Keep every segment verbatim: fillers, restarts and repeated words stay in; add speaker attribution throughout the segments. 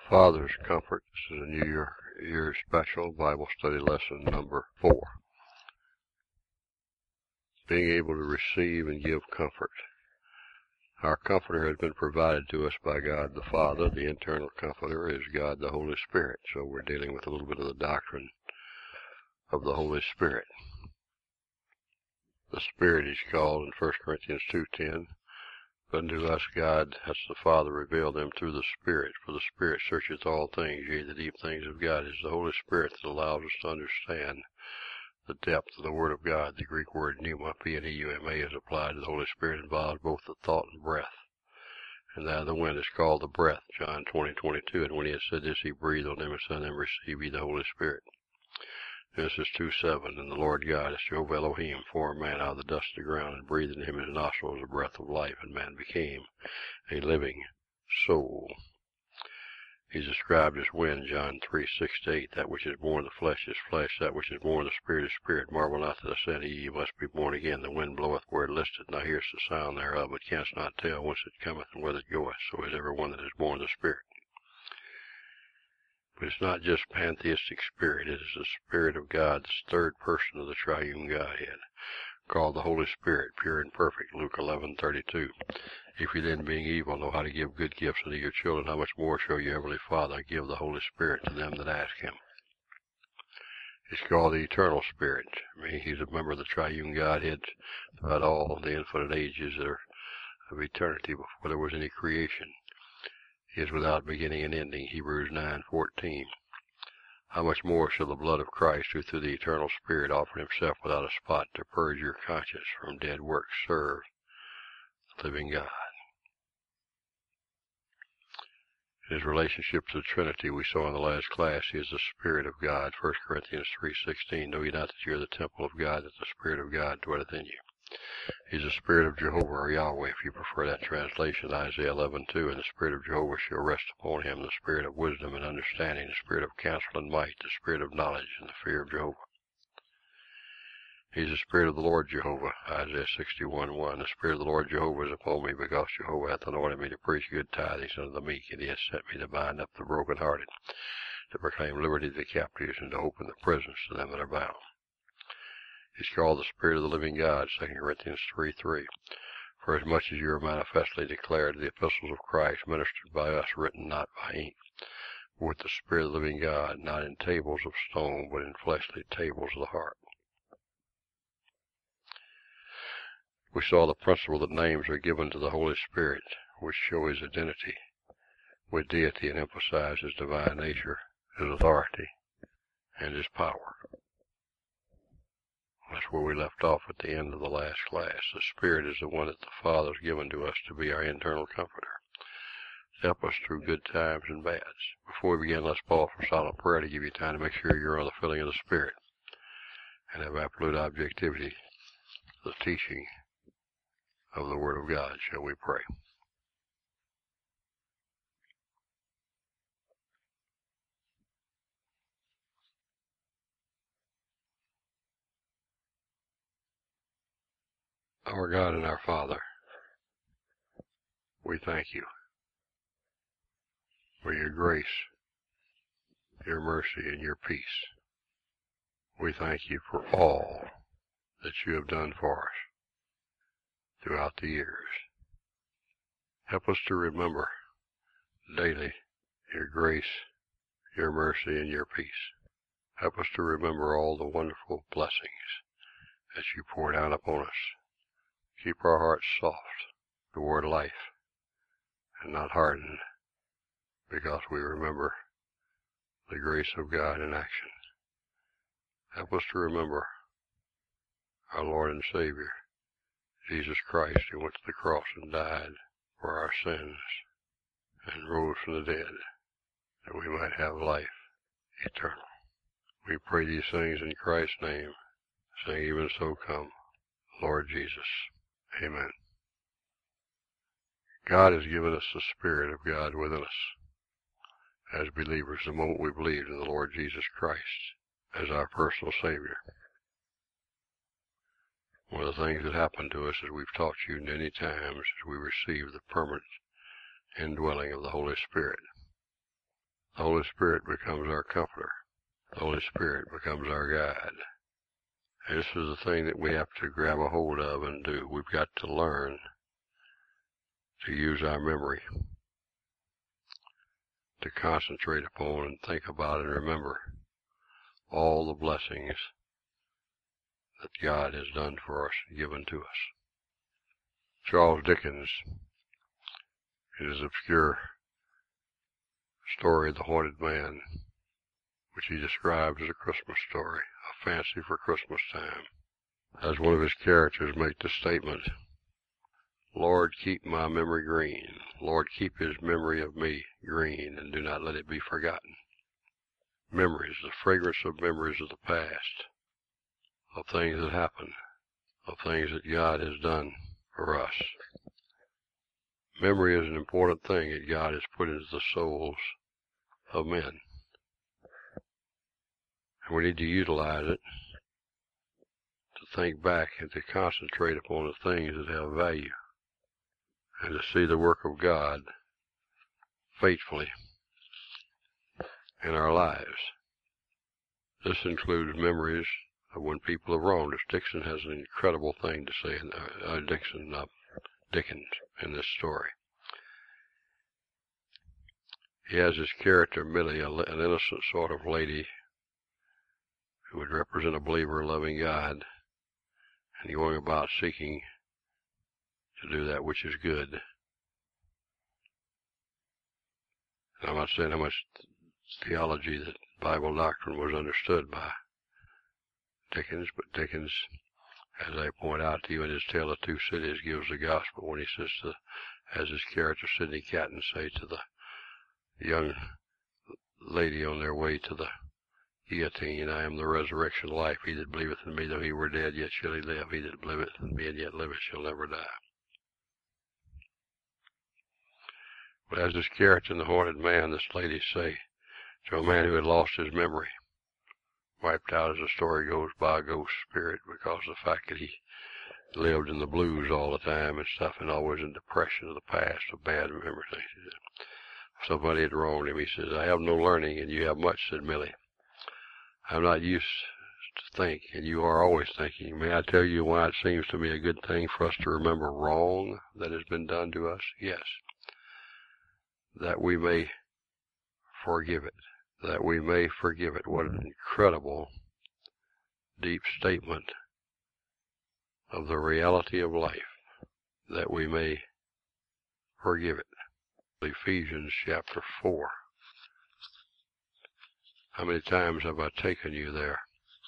Speaker 1: Father's Comfort. This is a New Year, year special Bible study lesson number four. Being able to receive and give comfort. Our Comforter has been provided to us by God the Father. The internal Comforter is God the Holy Spirit. So we're dealing with a little bit of the doctrine of the Holy Spirit. The Spirit is called in First Corinthians two ten. But unto us God, that's the Father, revealed them through the Spirit. For the Spirit searcheth all things, yea, the deep things of God. It is the Holy Spirit that allows us to understand the depth of the Word of God. The Greek word pneuma, P N E U M A, is applied to the Holy Spirit, involves both the thought and breath. And that of the wind is called the breath, John twenty twenty-two. And when he had said this, he breathed on them and said unto them, Receive ye the Holy Spirit. Genesis two seven, and the Lord God, as Jehovah Elohim, formed man out of the dust of the ground, and breathed in him his nostrils the breath of life, and man became a living soul. He's described as wind, John three six to eight. That which is born of the flesh is flesh, that which is born of the Spirit is spirit. Marvel not that I said ye, ye must be born again. The wind bloweth where it listeth, and thou hearest the sound thereof, but canst not tell whence it cometh and whither it goeth. So is every one that is born of the Spirit. But it's not just pantheistic spirit. It is the Spirit of God, the third person of the triune Godhead, called the Holy Spirit, pure and perfect, Luke eleven thirty-two. If you then, being evil, know how to give good gifts unto your children, how much more shall your heavenly Father give the Holy Spirit to them that ask him? It's called the Eternal Spirit. I mean, he's a member of the triune Godhead throughout all the infinite ages of eternity before there was any creation. He is without beginning and ending, Hebrews nine fourteen. How much more shall the blood of Christ, who through the eternal Spirit offered himself without a spot to purge your conscience from dead works, serve the living God? In his relationship to the Trinity we saw in the last class, he is the Spirit of God, First Corinthians three sixteen. Know ye not that ye are the temple of God, that the Spirit of God dwelleth in you? He's the Spirit of Jehovah, or Yahweh, if you prefer that translation, Isaiah eleven two. And the Spirit of Jehovah shall rest upon him, the Spirit of wisdom and understanding, the Spirit of counsel and might, the Spirit of knowledge and the fear of Jehovah. He's the Spirit of the Lord Jehovah, Isaiah sixty-one one. The Spirit of the Lord Jehovah is upon me, because Jehovah hath anointed me to preach good tidings unto the meek, and he hath sent me to bind up the brokenhearted, to proclaim liberty to the captives, and to open the prisons to them that are bound. He's called the Spirit of the living God, Second Corinthians three three. For as much as you are manifestly declared the epistles of Christ, ministered by us, written not by ink, but with the Spirit of the living God, not in tables of stone, but in fleshly tables of the heart. We saw the principle that names are given to the Holy Spirit, which show his identity with deity and emphasize his divine nature, his authority, and his power. That's where we left off at the end of the last class. The Spirit is the one that the Father has given to us to be our internal comforter, to help us through good times and bads. Before we begin, let's pause for silent prayer to give you time to make sure you're on the filling of the Spirit and have absolute objectivity to the teaching of the Word of God. Shall we pray? Our God and our Father, we thank you for your grace, your mercy, and your peace. We thank you for all that you have done for us throughout the years. Help us to remember daily your grace, your mercy, and your peace. Help us to remember all the wonderful blessings that you pour down upon us. Keep our hearts soft toward life and not hardened, because we remember the grace of God in action. Help us to remember our Lord and Savior, Jesus Christ, who went to the cross and died for our sins and rose from the dead, that we might have life eternal. We pray these things in Christ's name, saying, even so come, Lord Jesus. Amen. God has given us the Spirit of God within us as believers the moment we believed in the Lord Jesus Christ as our personal Savior. One of the things that happened to us, as we've taught you many times, is we received the permanent indwelling of the Holy Spirit. The Holy Spirit becomes our comforter. The Holy Spirit becomes our guide. And this is the thing that we have to grab a hold of and do. We've got to learn to use our memory, to concentrate upon and think about and remember all the blessings that God has done for us and given to us. Charles Dickens, in his obscure story, The Haunted Man, which he describes as a Christmas story, a fancy for Christmas time, has one of his characters make the statement, Lord, keep my memory green. Lord, keep his memory of me green, and do not let it be forgotten. Memories, the fragrance of memories of the past, of things that happened, of things that God has done for us. Memory is an important thing that God has put into the souls of men. And we need to utilize it to think back and to concentrate upon the things that have value, and to see the work of God faithfully in our lives. This includes memories of when people have wronged us. Dixon has an incredible thing to say, in, uh, uh, Dixon, uh, Dickens, in this story. He has his character, Millie, a, an innocent sort of lady who would represent a believer, loving God, and going about seeking to do that which is good. And I'm not saying how much theology that Bible doctrine was understood by Dickens, but Dickens, as I point out to you in his Tale of Two Cities, gives the gospel when he says to, as his character Sidney Catton say to the young lady on their way to the guillotine, I am the resurrection life. He that believeth in me, though he were dead, yet shall he live. He that believeth in me and yet liveth shall never die. But as this character in The Haunted Man, this lady say to a man who had lost his memory, wiped out as the story goes by a ghost spirit, because of the fact that he lived in the blues all the time and stuff, and always in depression of the past, of bad memories. Somebody had wronged him. He says, I have no learning, and you have much, said Millie. I'm not used to think, and you are always thinking. May I tell you why it seems to me a good thing for us to remember wrong that has been done to us? Yes. That we may forgive it. That we may forgive it. What an incredible, deep statement of the reality of life. That we may forgive it. Ephesians chapter four. How many times have I taken you there?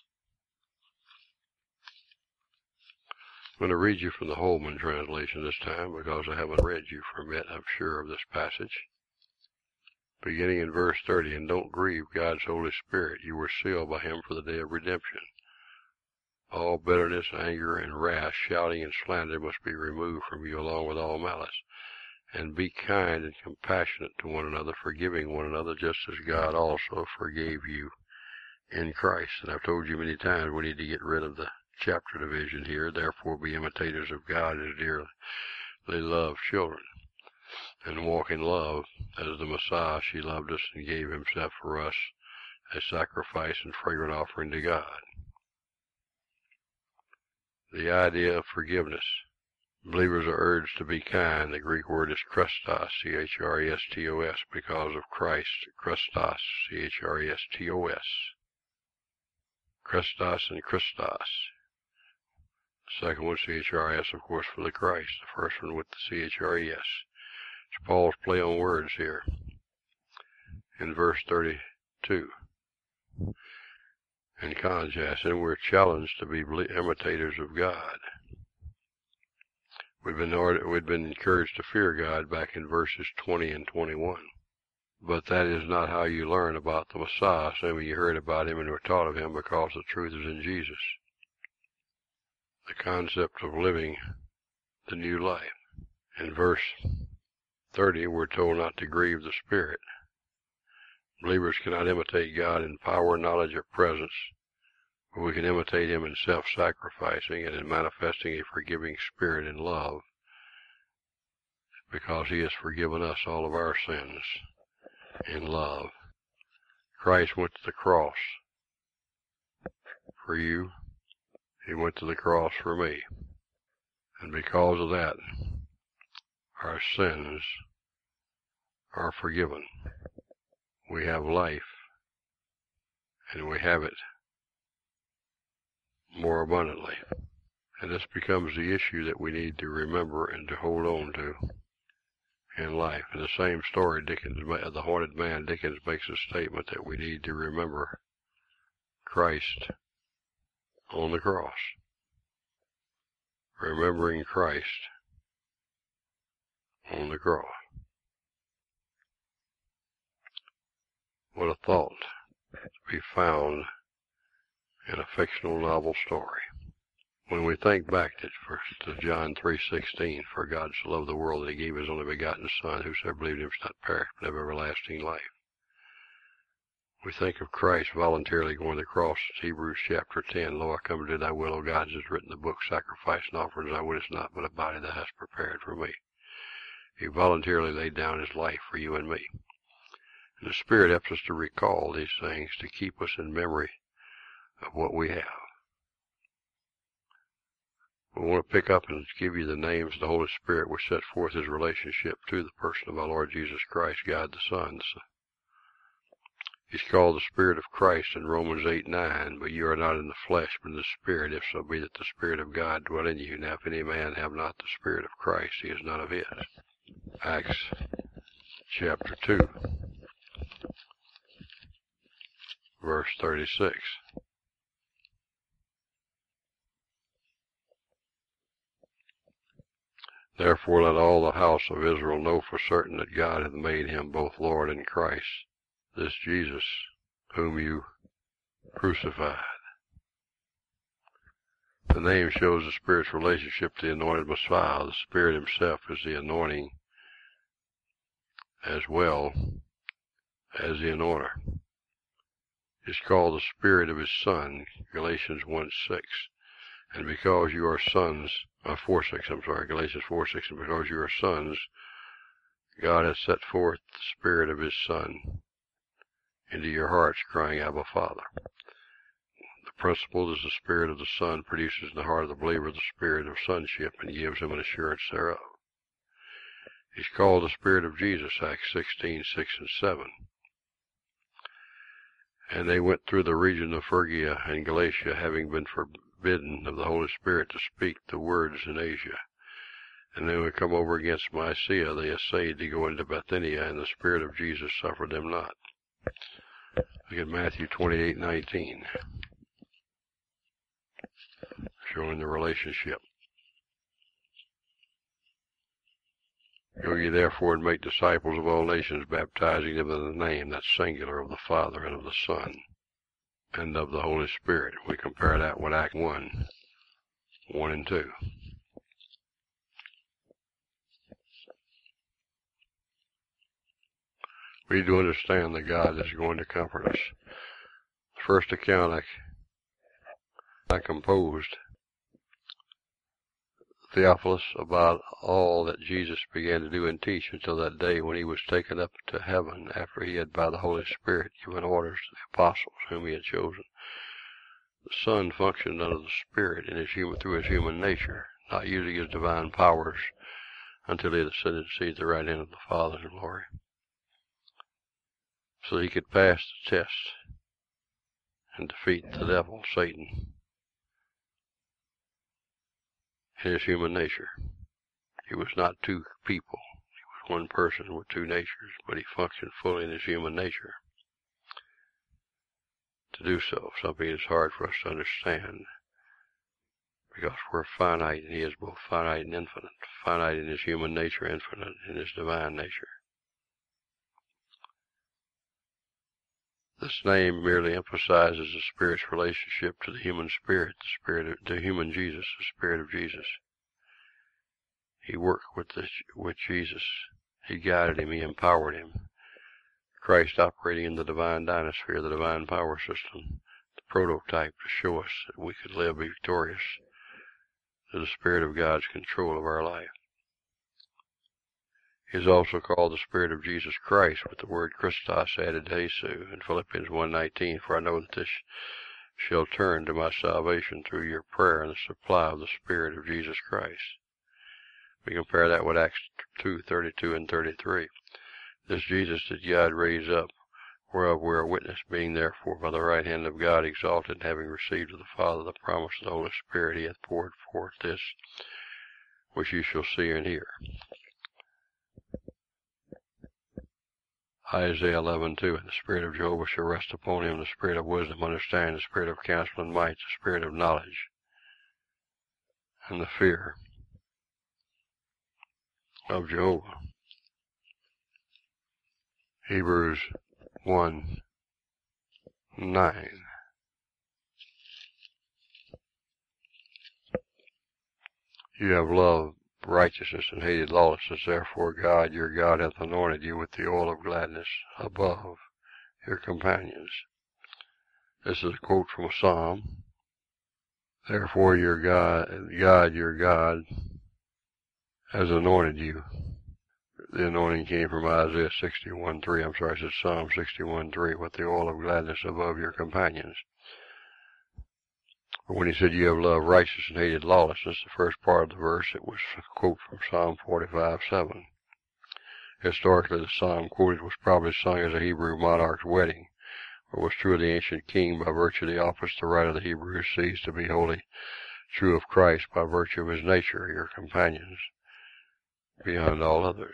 Speaker 1: I'm going to read you from the Holman translation this time, because I haven't read you from it, I'm sure, of this passage. Beginning in verse thirty, and don't grieve God's Holy Spirit. You were sealed by him for the day of redemption. All bitterness, anger, and wrath, shouting, and slander must be removed from you, along with all malice. And be kind and compassionate to one another, forgiving one another, just as God also forgave you in Christ. And I've told you many times we need to get rid of the chapter division here. Therefore be imitators of God as dearly loved children, and walk in love as the Messiah. She loved us and gave himself for us, a sacrifice and fragrant offering to God. The idea of forgiveness. Believers are urged to be kind. The Greek word is Christos, C H R E S T O S, because of Christ. Christos, C H R E S T O S. Christos and Christos. The second one, C H R I S, of course, for the Christ. The first one with the C H R E S. It's Paul's play on words here in verse thirty-two. In contrast, and we're challenged to be imitators of God. We've been, we've been encouraged to fear God back in verses twenty and twenty-one. But that is not how you learn about the Messiah, assuming you heard about him and were taught of him, because the truth is in Jesus. The concept of living the new life. In verse thirty, we're told not to grieve the Spirit. Believers cannot imitate God in power, knowledge, or presence, but we can imitate him in self-sacrificing and in manifesting a forgiving spirit in love, because he has forgiven us all of our sins in love. Christ went to the cross for you. He went to the cross for me. And because of that, our sins are forgiven. We have life, and we have it more abundantly. And this becomes the issue that we need to remember and to hold on to in life. In the same story, Dickens, The Haunted Man, Dickens makes a statement that we need to remember Christ on the cross. Remembering Christ on the cross. What a thought to be found in a fictional novel story. When we think back to, to John three sixteen, for God so loved the world that he gave his only begotten Son, whosoever believed in him shall not perish but have everlasting life. We think of Christ voluntarily going to the cross. Hebrews chapter ten, Lo, I come to do thy will, O God, as is written in the book, sacrifice and offerings I wouldest not, but a body thou hast prepared for me. He voluntarily laid down his life for you and me. And the Spirit helps us to recall these things, to keep us in memory of what we have. We want to pick up and give you the names of the Holy Spirit, which set forth his relationship to the person of our Lord Jesus Christ, God the Son. He's called the Spirit of Christ in Romans eight nine, but you are not in the flesh, but in the Spirit, if so be that the Spirit of God dwell in you. Now if any man have not the Spirit of Christ, he is none of his. Acts chapter two, verse thirty-six. Therefore let all the house of Israel know for certain that God hath made him both Lord and Christ, this Jesus whom you crucified. The name shows the Spirit's relationship to the anointed Messiah. The Spirit himself is the anointing as well as the anointer. It's called the Spirit of his Son, Galatians one six. And because you are sons, uh, four six, I'm sorry, Galatians four six, and because you are sons, God has set forth the Spirit of his Son into your hearts, crying, Abba, Father. The principle is the Spirit of the Son produces in the heart of the believer the spirit of sonship and gives him an assurance thereof. He's called the Spirit of Jesus, Acts sixteen six and seven. And they went through the region of Phrygia and Galatia, having been forbidden of the Holy Spirit to speak the words in Asia. And then we come over against Mysia, they essayed to go into Bithynia, and the Spirit of Jesus suffered them not. Look at Matthew twenty-eight nineteen, showing the relationship. Go ye therefore and make disciples of all nations, baptizing them in the name, that's singular, of the Father and of the Son and of the Holy Spirit. We compare that with Acts one, one and two. We need to understand that God is going to comfort us. The first account I, I composed, Theophilus, about all that Jesus began to do and teach until that day when he was taken up to heaven after he had, by the Holy Spirit, given orders to the apostles whom he had chosen. The Son functioned under the Spirit in his human, through his human nature, not using his divine powers until he had ascended to seat at the right hand of the Father in glory, so he could pass the test and defeat the devil, Satan, in his human nature. He was not two people. He was one person with two natures, but he functioned fully in his human nature. To do so, something that's hard for us to understand, because we're finite, and he is both finite and infinite. Finite in his human nature, infinite in his divine nature. This name merely emphasizes the Spirit's relationship to the human spirit, the spirit of the human Jesus, the Spirit of Jesus. He worked with this, with Jesus. He guided him. He empowered him. Christ operating in the divine dynasphere, the divine power system, the prototype to show us that we could live victorious through the Spirit of God's control of our life. He is also called the Spirit of Jesus Christ, with the word Christos added to Jesus in Philippians one nineteen, for I know that this shall turn to my salvation through your prayer and the supply of the Spirit of Jesus Christ. We compare that with Acts two thirty-two and thirty-three. This Jesus did God raise up, whereof we are witness, being therefore by the right hand of God exalted, and having received of the Father the promise of the Holy Spirit, he hath poured forth this, which you shall see and hear. Isaiah eleven two, and the Spirit of Jehovah shall rest upon him, the Spirit of wisdom, understanding, the Spirit of counsel and might, the Spirit of knowledge, and the fear of Jehovah. Hebrews one nine. You have loved righteousness and hated lawlessness, therefore God your God hath anointed you with the oil of gladness above your companions. This is a quote from a psalm. Therefore your God, God your God has anointed you. The anointing came from Isaiah sixty-one three. I'm sorry, I said Psalm sixty-one three, with the oil of gladness above your companions. But when he said you have loved righteousness and hated lawlessness, the first part of the verse, it was a quote from Psalm forty-five seven. Historically, the psalm quoted was probably sung as a Hebrew monarch's wedding, what was true of the ancient king by virtue of the office the writer of the Hebrews sees to be wholly true of Christ by virtue of his nature, your companions, beyond all others.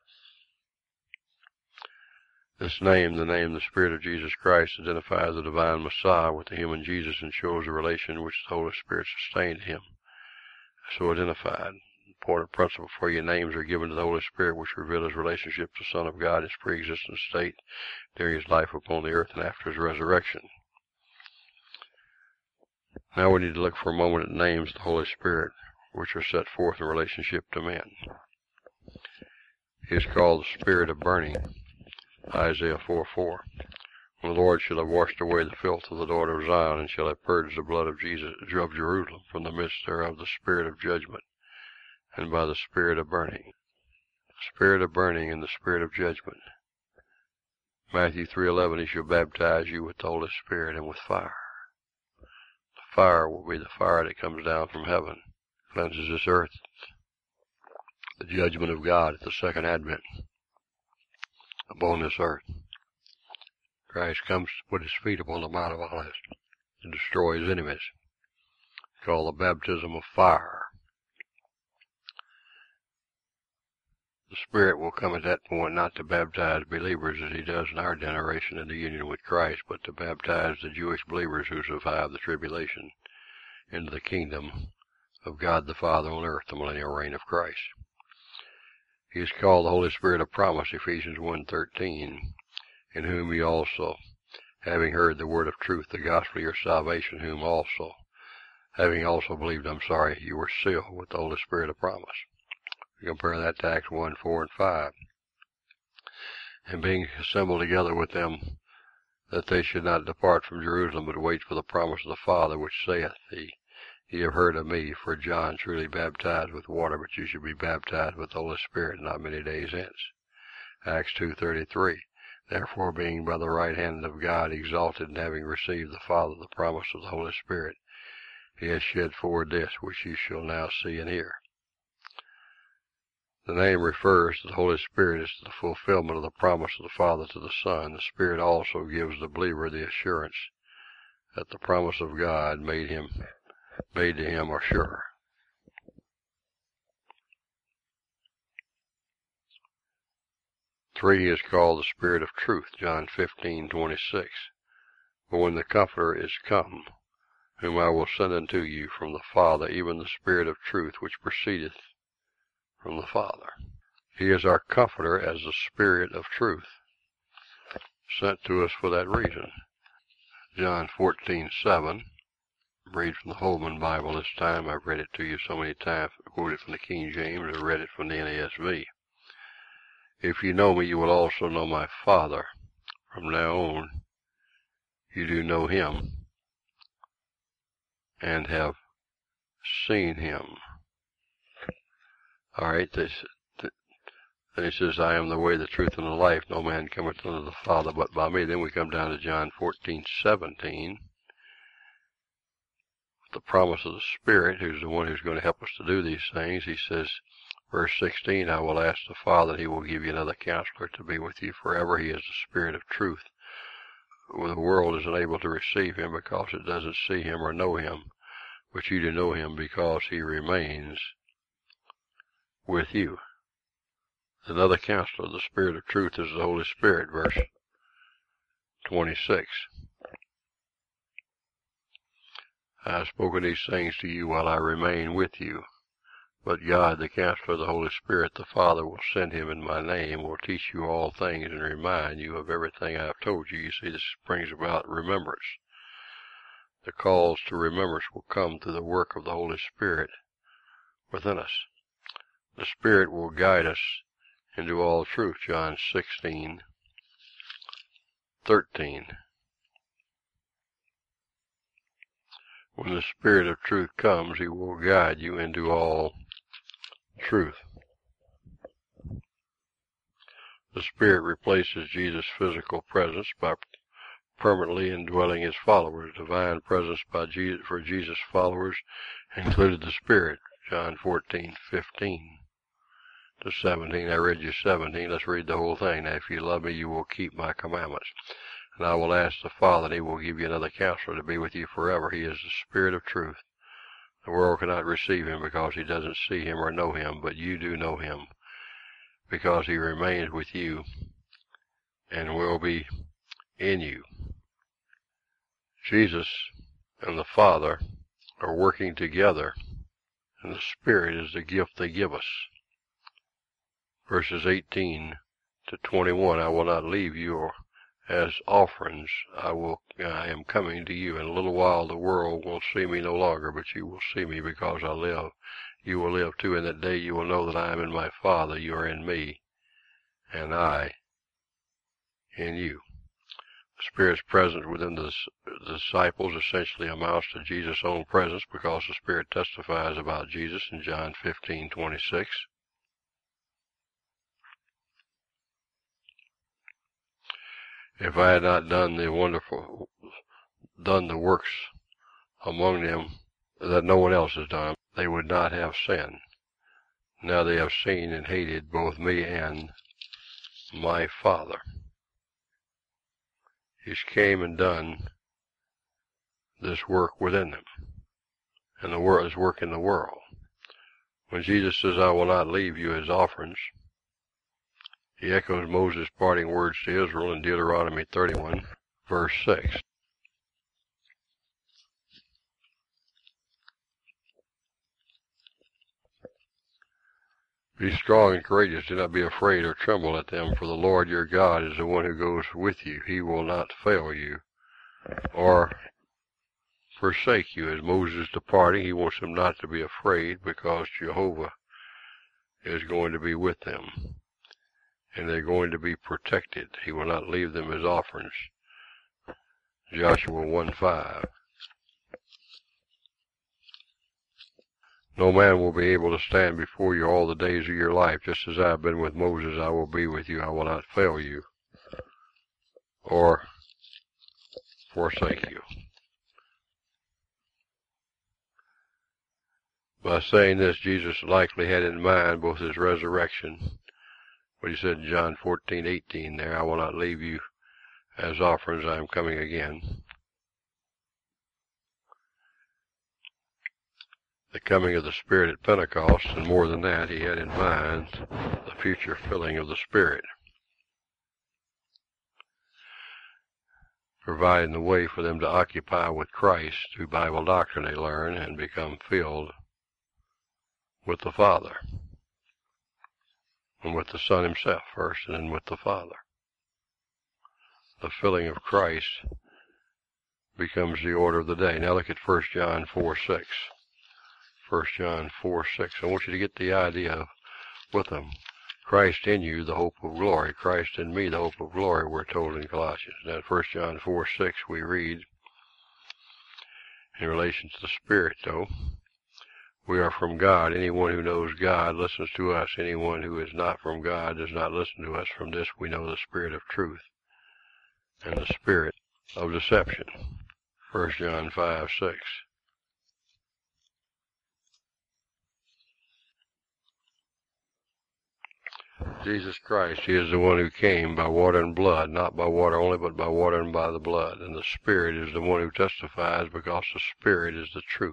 Speaker 1: This name, the name the Spirit of Jesus Christ, identifies the divine Messiah with the human Jesus and shows the relation which the Holy Spirit sustained him. So identified. Important principle for your names are given to the Holy Spirit, which reveal his relationship to the Son of God, his pre-existent state during his life upon the earth and after his resurrection. Now we need to look for a moment at names of the Holy Spirit, which are set forth in relationship to men. He is called the Spirit of burning. Isaiah four four. When the Lord shall have washed away the filth of the daughter of Zion, and shall have purged the blood of Jesus of Jerusalem from the midst thereof the spirit of judgment, and by the spirit of burning. The spirit of burning and the spirit of judgment. Matthew three eleven, he shall baptize you with the Holy Spirit and with fire. The fire will be the fire that comes down from heaven, cleanses this earth. The judgment of God at the second advent upon this earth. Christ comes to put his feet upon the Mount of Olives to destroy his enemies. It's called the baptism of fire. The Spirit will come at that point not to baptize believers as he does in our generation in the union with Christ, but to baptize the Jewish believers who survive the tribulation into the kingdom of God the Father on earth, the millennial reign of Christ. He is called the Holy Spirit of promise, Ephesians one thirteen, in whom ye also, having heard the word of truth, the gospel of your salvation, whom also, having also believed, I'm sorry, you were sealed with the Holy Spirit of promise. We compare that to Acts one four and five. And being assembled together with them, that they should not depart from Jerusalem, but wait for the promise of the Father, which saith, He, Ye have heard of me, for John truly baptized with water, but you should be baptized with the Holy Spirit not many days hence. Acts two thirty-three. Therefore, being by the right hand of God exalted, and having received the Father the promise of the Holy Spirit, he has shed forward this, which you shall now see and hear. The name refers to the Holy Spirit as the fulfillment of the promise of the Father to the Son. The Spirit also gives the believer the assurance that the promise of God made him made to him are sure. Three, he is called the Spirit of Truth, John fifteen twenty-six. But when the Comforter is come, whom I will send unto you from the Father, even the Spirit of truth, which proceedeth from the Father. He is our Comforter as the Spirit of truth, sent to us for that reason. John fourteen seven. Read from the Holman Bible this time. I've read it to you so many times. I quoted from the King James. I read it from the N A S V. If you know me, you will also know my Father. From now on, you do know him and have seen him. All right, this, Then he says, I am the way, the truth, and the life. No man cometh unto the Father but by me. Then we come down to John fourteen seventeen. The promise of the Spirit, who's the one who's going to help us to do these things. He says, verse sixteen, I will ask the Father, and he will give you another counselor to be with you forever. He is the Spirit of truth. Well, the world is unable to receive him because it doesn't see him or know him. But you do know him because he remains with you. Another counselor, the Spirit of truth, is the Holy Spirit, verse twenty-six. I have spoken these things to you while I remain with you. But God, the Counselor, the Holy Spirit, the Father, will send him in my name, will teach you all things, and remind you of everything I have told you. You see, this brings about remembrance. The calls to remembrance will come through the work of the Holy Spirit within us. The Spirit will guide us into all truth, John sixteen thirteen. When the Spirit of truth comes, he will guide you into all truth. The Spirit replaces Jesus' physical presence by permanently indwelling his followers. Divine presence by Jesus, for Jesus' followers included the Spirit, John fourteen fifteen to seventeen. I read you seventeen. Let's read the whole thing. Now, if you love me, you will keep my commandments. And I will ask the Father, and he will give you another counselor to be with you forever. He is the Spirit of truth. The world cannot receive him because he doesn't see him or know him, but you do know him because he remains with you and will be in you. Jesus and the Father are working together, and the Spirit is the gift they give us. Verses eighteen to twenty-one, I will not leave you or as offerings. I will, I am coming to you. In a little while the world will see me no longer, but you will see me because I live. You will live too. In that day you will know that I am in my Father, you are in me, and I in you. The Spirit's presence within the disciples essentially amounts to Jesus' own presence because the Spirit testifies about Jesus in John fifteen twenty-six. If I had not done the wonderful, done the works among them that no one else has done, they would not have sinned. Now they have seen and hated both me and my Father. He's came and done this work within them, and the world is work in the world. When Jesus says, I will not leave you as offerings, he echoes Moses' parting words to Israel in Deuteronomy thirty-one, verse six. Be strong and courageous. Do not be afraid or tremble at them, for the Lord your God is the one who goes with you. He will not fail you or forsake you. As Moses is departing, he wants them not to be afraid because Jehovah is going to be with them. And they're going to be protected. He will not leave them as offerings. Joshua one five. No man will be able to stand before you all the days of your life. Just as I have been with Moses, I will be with you. I will not fail you or forsake you. By saying this, Jesus likely had in mind both his resurrection, what he said in John fourteen eighteen there, I will not leave you as offerings, I am coming again. The coming of the Spirit at Pentecost, and more than that, he had in mind the future filling of the Spirit, providing the way for them to occupy with Christ through Bible doctrine they learn and become filled with the Father. And with the Son himself first, and then with the Father. The filling of Christ becomes the order of the day. Now look at First John four six. First John four six. I want you to get the idea with them. Christ in you, the hope of glory. Christ in me, the hope of glory, we're told in Colossians. Now in First John four six we read, in relation to the Spirit though, We are from God. Anyone who knows God listens to us. Anyone who is not from God does not listen to us. From this we know the spirit of truth and the spirit of deception. First John five six. Jesus Christ, He is the one who came by water and blood, not by water only, but by water and by the blood. And the Spirit is the one who testifies, because the Spirit is the truth.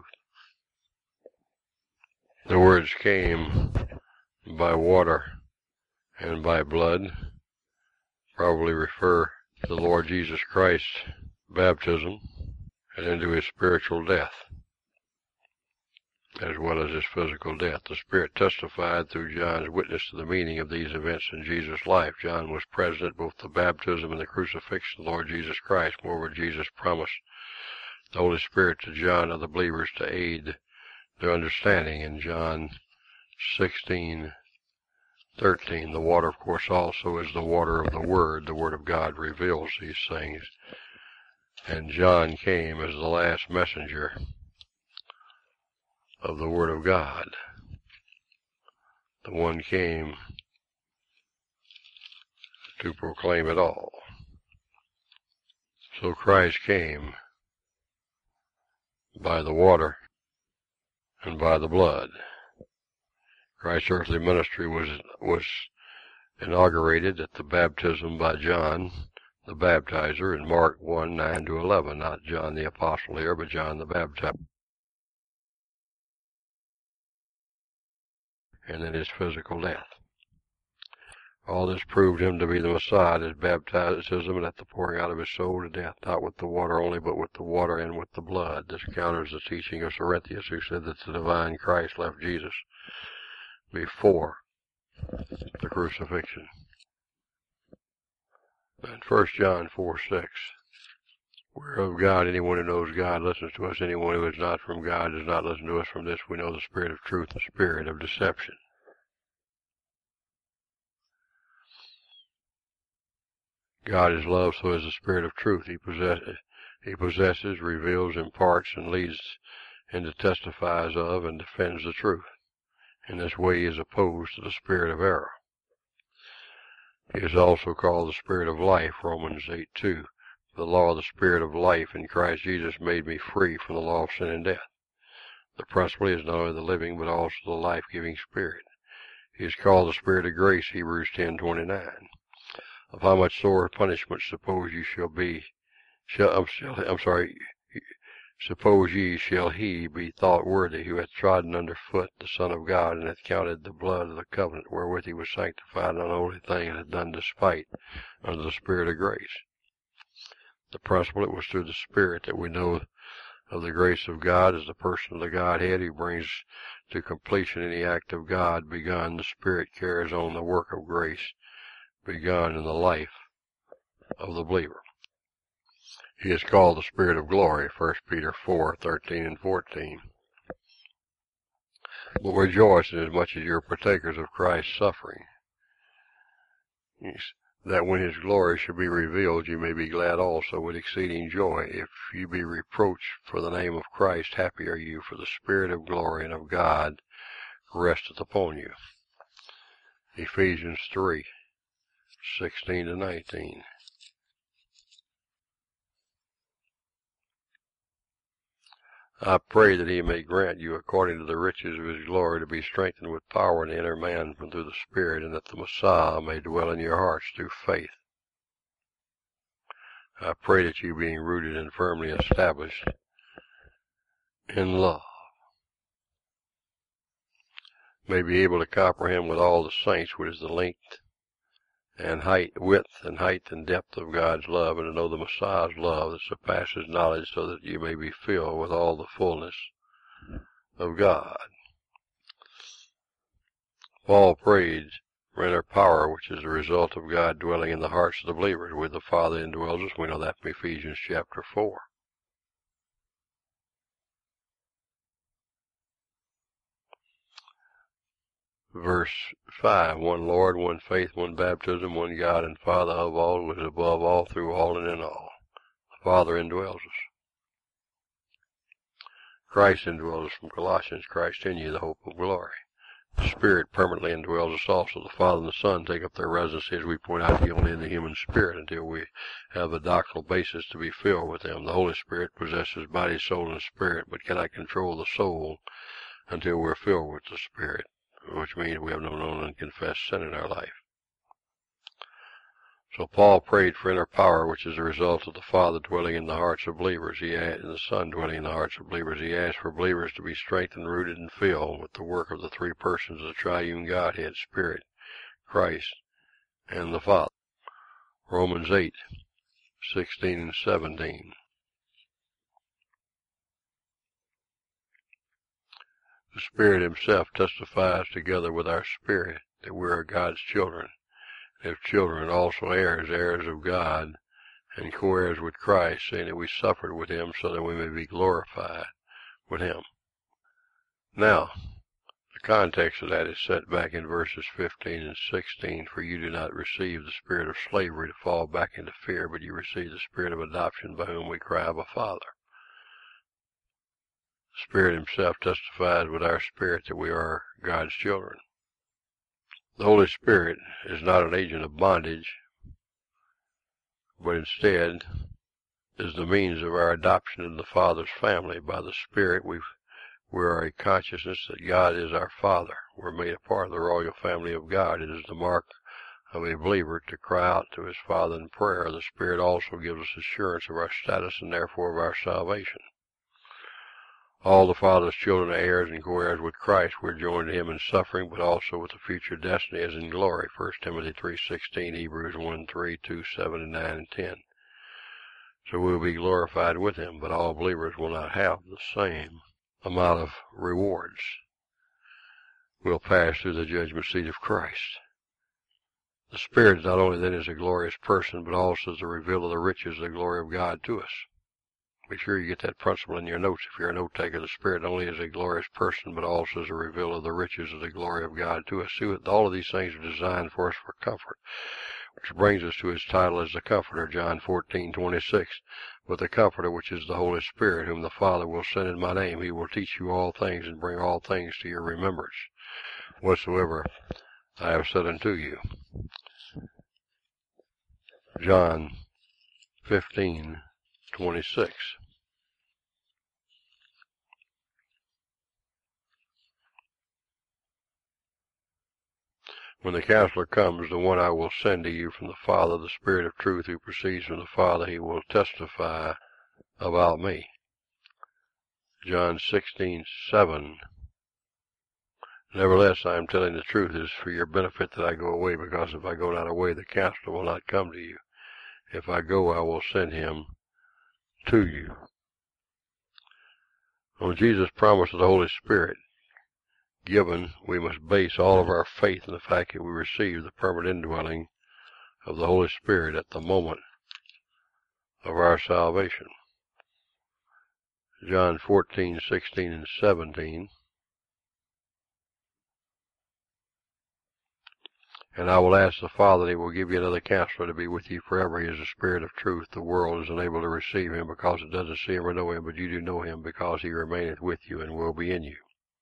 Speaker 1: The words came by water and by blood probably refer to the Lord Jesus Christ's baptism and into His spiritual death, as well as His physical death. The Spirit testified through John's witness to the meaning of these events in Jesus' life. John was present at both the baptism and the crucifixion of the Lord Jesus Christ. Moreover, Jesus promised the Holy Spirit to John and the believers to aid their understanding in John sixteen thirteen. The water, of course, also is the water of the Word. The Word of God reveals these things. And John came as the last messenger of the Word of God. The one came to proclaim it all. So Christ came by the water and by the blood. Christ's earthly ministry was was inaugurated at the baptism by John the Baptizer in Mark one nine to eleven. Not John the Apostle here, but John the Baptizer. And then his physical death. All this proved him to be the Messiah at his baptism and at the pouring out of his soul to death, not with the water only, but with the water and with the blood. This counters the teaching of Cerinthius, who said that the divine Christ left Jesus before the crucifixion. And First John four six. We're of God. Anyone who knows God listens to us. Anyone who is not from God does not listen to us. From this we know the spirit of truth, the spirit of deception. God is love, so is the spirit of truth. He possesses, he possesses, reveals, imparts, and leads, and testifies of, and defends the truth. In this way he is opposed to the spirit of error. He is also called the spirit of life, Romans eight two. The law of the spirit of life in Christ Jesus made me free from the law of sin and death. The principle is not only the living, but also the life-giving spirit. He is called the spirit of grace, Hebrews ten twenty-nine. Of how much sore punishment suppose ye shall be, shall, I'm, shall, I'm sorry, suppose ye shall he be thought worthy, who hath trodden under foot the Son of God, and hath counted the blood of the covenant wherewith he was sanctified an unholy thing, and hath done despite under the spirit of grace. The principle, it was through the Spirit that we know of the grace of God as the person of the Godhead who brings to completion any act of God begun. The Spirit carries on the work of grace begun in the life of the believer. He is called the Spirit of glory, First Peter four thirteen and fourteen. But rejoice inasmuch as you are partakers of Christ's suffering, that when his glory shall be revealed, you may be glad also with exceeding joy. If you be reproached for the name of Christ, happy are you, for the Spirit of glory and of God resteth upon you. Ephesians three sixteen to nineteen. I pray that he may grant you, according to the riches of his glory, to be strengthened with power in the inner man from through the Spirit, and that the Messiah may dwell in your hearts through faith. I pray that you, being rooted and firmly established in love, may be able to comprehend with all the saints what is the length and height, width and height and depth of God's love, and to know the Messiah's love that surpasses knowledge, so that you may be filled with all the fullness of God. Paul prayed for inner power, which is the result of God dwelling in the hearts of the believers. With the Father indwells us. We know that from Ephesians chapter four. Verse five, one Lord, one faith, one baptism, one God and Father of all, who is above all, through all, and in all. The Father indwells us. Christ indwells us from Colossians, Christ in you, the hope of glory. The Spirit permanently indwells us also. The Father and the Son take up their residency, as we point out, only in the human spirit until we have a doctrinal basis to be filled with them. The Holy Spirit possesses body, soul, and spirit, but cannot control the soul until we're filled with the Spirit, which means we have no known and confessed sin in our life. So Paul prayed for inner power, which is a result of the Father dwelling in the hearts of believers, he and the Son dwelling in the hearts of believers. He asked for believers to be strengthened, rooted, and filled with the work of the three persons of the triune Godhead, Spirit, Christ, and the Father. Romans eight, sixteen and seventeen. The Spirit himself testifies together with our spirit that we are God's children. If children, also heirs, heirs of God, and co-heirs with Christ, saying that we suffered with him so that we may be glorified with him. Now, the context of that is set back in verses fifteen and sixteen. For you do not receive the spirit of slavery to fall back into fear, but you receive the spirit of adoption, by whom we cry, Abba, Father. The Spirit himself testifies with our spirit that we are God's children. The Holy Spirit is not an agent of bondage, but instead is the means of our adoption into the Father's family. By the Spirit, we we are a consciousness that God is our Father. We're made a part of the royal family of God. It is the mark of a believer to cry out to his Father in prayer. The Spirit also gives us assurance of our status and therefore of our salvation. All the Father's children are heirs and co-heirs with Christ. We're joined to him in suffering, but also with the future destiny as in glory. First Timothy three sixteen, Hebrews one three, two seven, and nine and ten. So we'll be glorified with him, but all believers will not have the same amount of rewards. We'll pass through the judgment seat of Christ. The Spirit not only then is a glorious person, but also is a revealer of the riches of the glory of God to us. Be sure you get that principle in your notes if you're a note taker. The Spirit not only is a glorious person, but also is a revealer of the riches of the glory of God to us. See, all of these things are designed for us for comfort, which brings us to his title as the Comforter, John fourteen twenty-six. But the Comforter, which is the Holy Spirit, whom the Father will send in my name, he will teach you all things and bring all things to your remembrance, whatsoever I have said unto you. John fifteen twenty-six. When the Counselor comes, the one I will send to you from the Father, the Spirit of truth who proceeds from the Father, he will testify about me. John sixteen seven. Nevertheless, I am telling the truth. It is for your benefit that I go away, because if I go not away, the Counselor will not come to you. If I go, I will send him to you. On Jesus' promise of the Holy Spirit given, we must base all of our faith in the fact that we receive the permanent indwelling of the Holy Spirit at the moment of our salvation. John fourteen sixteen and seventeen. And I will ask the Father, and he will give you another Counselor to be with you forever. He is the Spirit of truth. The world is unable to receive him because it doesn't see him or know him, but you do know him because he remaineth with you and will be in you.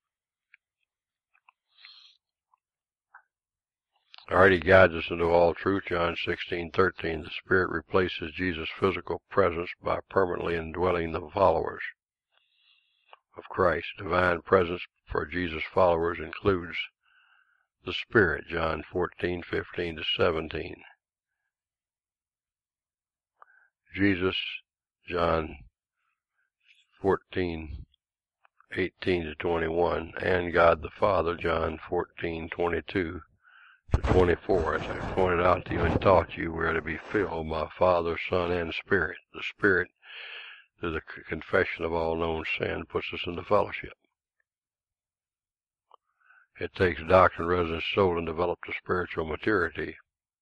Speaker 1: All right, he guides us into all truth. John sixteen thirteen. The Spirit replaces Jesus' physical presence by permanently indwelling the followers of Christ. Divine presence for Jesus' followers includes the Spirit, John fourteen fifteen to seventeen. Jesus, John fourteen eighteen to twenty-one, and God the Father, John fourteen twenty-two to twenty-four. As I pointed out to you and taught you, we are to be filled by Father, Son, and Spirit. The Spirit, through the confession of all known sin, puts us into fellowship. It takes doctrine, residence, soul, and develop to spiritual maturity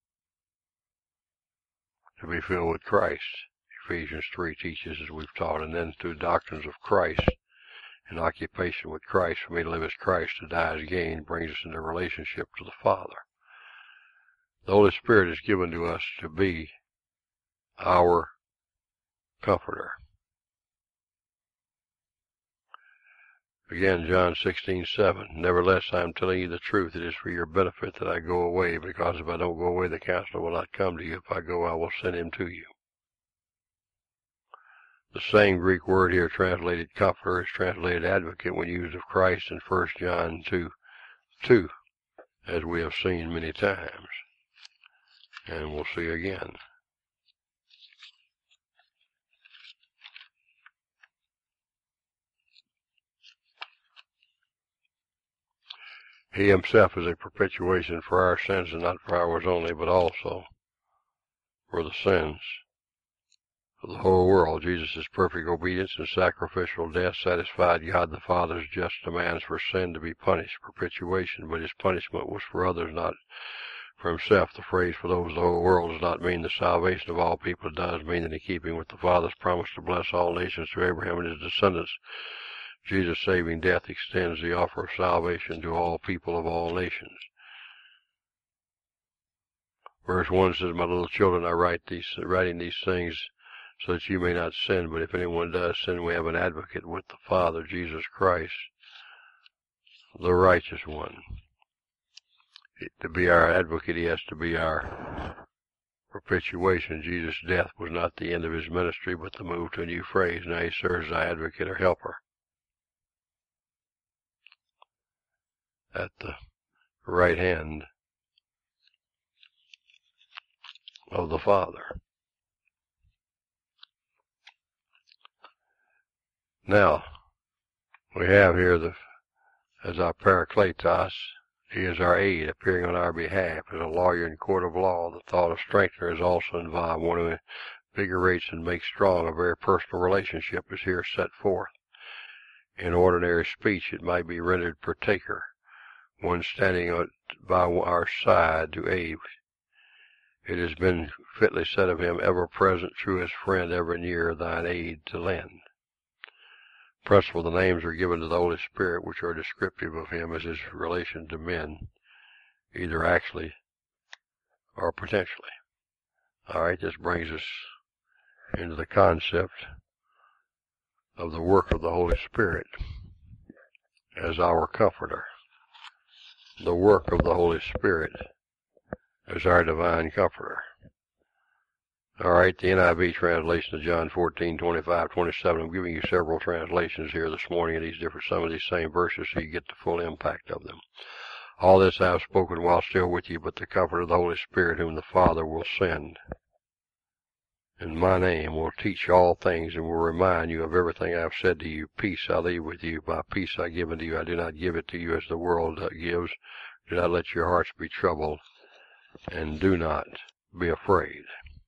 Speaker 1: to be filled with Christ. Ephesians three teaches, as we've taught, and then through doctrines of Christ and occupation with Christ, for me to live as Christ, to die as gain, brings us into relationship to the Father. The Holy Spirit is given to us to be our Comforter. Again, John sixteen seven. Nevertheless, I am telling you the truth. It is for your benefit that I go away, because if I don't go away, the Counselor will not come to you. If I go, I will send him to you. The same Greek word here translated Comforter is translated Advocate when used of Christ in First John two two, as we have seen many times, and we'll see again. He himself is a propitiation for our sins, and not for ours only, but also for the sins of the whole world. Jesus' perfect obedience and sacrificial death satisfied God the Father's just demands for sin to be punished, propitiation, but his punishment was for others, not for himself. The phrase "for those of the whole world" does not mean the salvation of all people. It does mean that in keeping with the Father's promise to bless all nations through Abraham and his descendants, Jesus' saving death extends the offer of salvation to all people of all nations. Verse one says, "My little children, I write these, writing these things so that you may not sin. But if anyone does sin, we have an advocate with the Father, Jesus Christ, the righteous one." To be our advocate, he has to be our propitiation. Jesus' death was not the end of his ministry, but the move to a new phrase. Now he serves as our advocate or helper at the right hand of the Father. Now, we have here the, as our Parakletos, he is our aid, appearing on our behalf. As a lawyer in court of law, the thought of strengthener is also involved. One who invigorates and makes strong a very personal relationship is here set forth. In ordinary speech, it might be rendered partaker, one standing by our side to aid. It has been fitly said of him, "Ever present, truest friend, ever near, thine aid to lend." Principal, the names are given to the Holy Spirit, which are descriptive of him as his relation to men, either actually or potentially. All right, this brings us into the concept of the work of the Holy Spirit as our comforter. The work of the Holy Spirit as our divine comforter. All right, the N I V translation of John fourteen, twenty-five, twenty-seven. I'm giving you several translations here this morning of these different, some of these same verses, so you get the full impact of them. "All this I have spoken while still with you, but the Comforter of the Holy Spirit, whom the Father will send in my name, will teach you all things, and will remind you of everything I have said to you. Peace I leave with you, my peace I give unto you. I do not give it to you as the world gives. Do not let your hearts be troubled, and do not be afraid.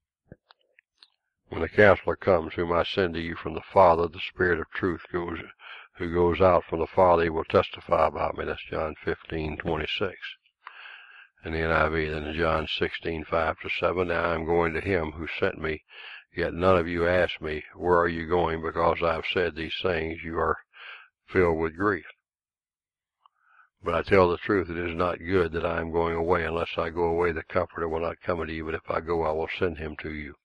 Speaker 1: When the Counselor comes, whom I send to you from the Father, the Spirit of truth goes, who goes out from the Father, he will testify about me." That's John fifteen, twenty-six. In the N I V, then in John sixteen, five to seven, "Now I am going to him who sent me, yet none of you ask me, where are you going? Because I have said these things, you are filled with grief. But I tell the truth, it is not good that I am going away. Unless I go away, the Comforter will not come to you, but if I go, I will send him to you."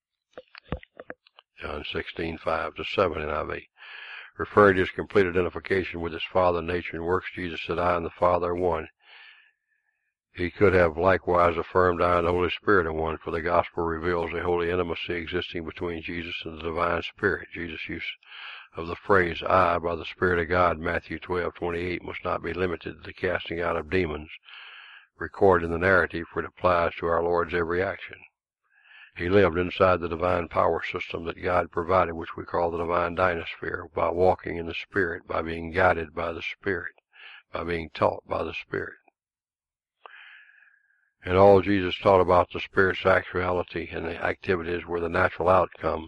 Speaker 1: John sixteen, five to seven, N I V. Referring to his complete identification with his Father, nature, and works, Jesus said, "I and the Father are one." He could have likewise affirmed, "I and the Holy Spirit are one," for the Gospel reveals a holy intimacy existing between Jesus and the Divine Spirit. Jesus' use of the phrase "I" by the Spirit of God, Matthew twelve, twenty-eight, must not be limited to the casting out of demons recorded in the narrative, for it applies to our Lord's every action. He lived inside the divine power system that God provided, which we call the divine dynasphere, by walking in the Spirit, by being guided by the Spirit, by being taught by the Spirit. And all Jesus taught about the Spirit's actuality and the activities were the natural outcome